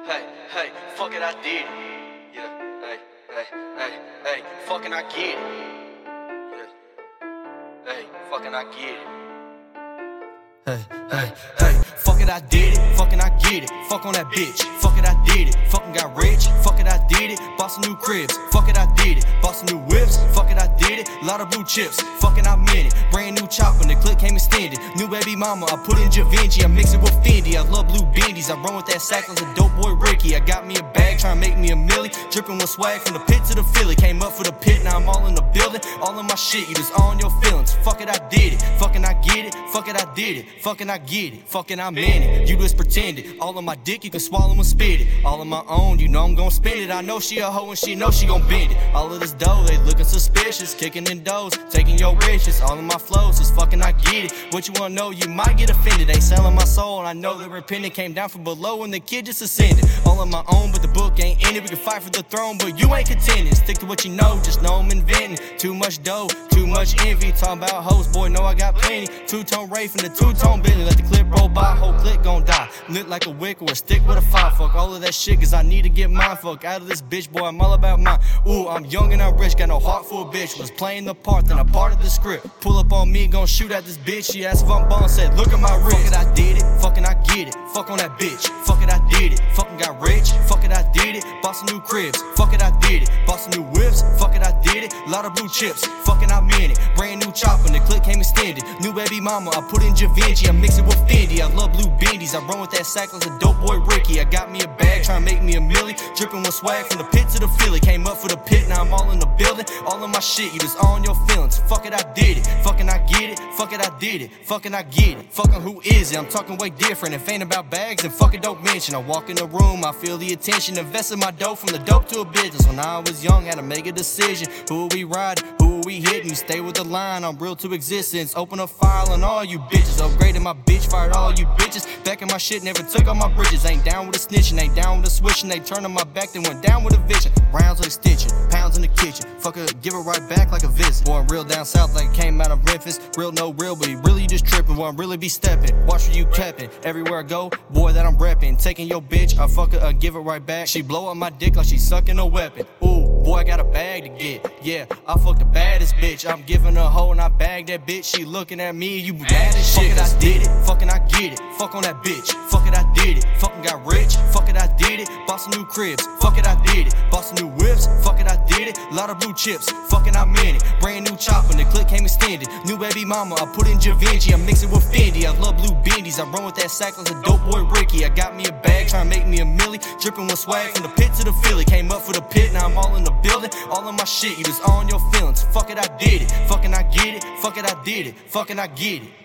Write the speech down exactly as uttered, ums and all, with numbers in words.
hey, hey, fuck it, I did it. Yeah, hey, hey, hey, hey, fucking I get it. Yeah, hey, fucking I get it. Hey, hey, hey, fuck it, I did it, fucking I get it. Fuck on that bitch, fuck it, I did it. Fucking got rich, fuck it, I did it. Bought some new cribs, fuck it, I did it. Bought some new whips, fuck it, I did it. Lot of blue chips, fucking I meant it. Brand new chopper, the clip came extended. New baby mama, I put in Givenchy. I mix it with Fendi, I love blue bendies. I run with that sack like a dope boy Ricky. I got me a bag, trying to make me a milli. Dripping with swag from the pit to the Philly. Came up for the pit, now I'm all in the building. All in my shit, you just on your feelings. Fuck it, I did it, fucking I get it. Fuck it, I did it, fucking I get it. Fucking I meant it, you just pretended. All of my dick, you can swallow and spit it. All of my own, you know I'm gon' spend it. I know she a hoe and she know she gon' bend it. All of this dough, they looking suspicious. Kicking in doors, taking your riches. All of my flows, just fucking I get it. What you wanna know, you might get offended. They selling my soul and I know the repentant came down from below and the kid just ascended. All on my own, but the book ain't in it. We can fight for the throne, but you ain't contending. Stick to what you know, just know I'm inventing. Too much dough, too much envy. Talking about hoes, boy, know I got plenty. Two-tone Ray from the two-tone Bentley. Let the clip roll by, whole clip gon' die. Lit like a wick or a stick with a five. Fuck all of that shit, cause I need to get mine. Fuck out of this bitch, boy, I'm all about mine. Ooh, I'm young and I'm rich, got no heart for a bitch. Was playing the part, then I part of the script. Pull up on me, gon' shoot at this bitch. She asked if I'm bone, said, look at my wrist. Fuck it, I did it, fucking I get it. Fuck on that bitch, fuck it, I did it. Fucking got rich, fuck it, I did it. Bought some new cribs, fuck it, I did it. Bought some new whips, fuck it, I did it. Lot of blue chips, fucking I meant it. Brand new chopper, the clip came extended. New baby mama, I put in Givenchy. I mix it with Fendi, I love blue bendies. I run with that sack like a dope boy Ricky. I got me a bag, trying to make me a milli. Dripping with swag from the pit to the Philly. Came up for the pit, now I'm all in the building. All of my shit, you just on your feelings. Fuck it, I did it. Fucking I get it. Fuck it, I did it. Fucking I get it. Fucking who is it? I'm talking way different. If ain't about bags, then fucking don't mention. I walk in the room, I feel the attention. Invested my dough from the dope to a business. When I was young, had to make a decision. Who we riding? Who we hitting? Stay with the line, I'm real to existence. Open a file on all you bitches. Upgraded my bitch, fired all you bitches. Back in my shit, never took all my bridges. Ain't down with a snitching, ain't down with a switching. They turned on my back, then went down with a vision. Rounds of extension, pounds in the kitchen. Fuck it, give it right back like a visit. Boy, I'm real down south like it came out of Memphis. Real no real, but you really just tripping. Boy, I'm really be stepping. Watch where you capping. Everywhere I go, boy, that I'm repping. Taking your bitch, I fuck her, uh, give it right back. She blow up my dick like she sucking a weapon. Ooh, boy, I got a bag to get. Yeah, I fuck the baddest bitch. I'm giving her a hoe and I bag that bitch. She looking at me, you mad as shit. Fuck it, I did it. Fucking I get it. Fuck on that bitch. Fuck it, I did it. Fucking got rich. Fuck it, I did it. Bought some new cribs. Fuck it, I did it. Bought some new whips. Fuck it, I did it. Lot of blue chips. Fucking I meant it. Brand new chopper, the clip came extended. New baby mama, I put in Givenchy. I mix it with Fendi. I love blue bendies. I run with that sack like a dope boy Ricky. I got me a bag, trying to make me a milli. Dripping with swag from the pit to the Philly. Came up for the pit, now I'm all in the building. All of my shit, you just on your feelings. Fuck it, I did it. Fucking I get it. Fuck it, I did it. Fucking I get it.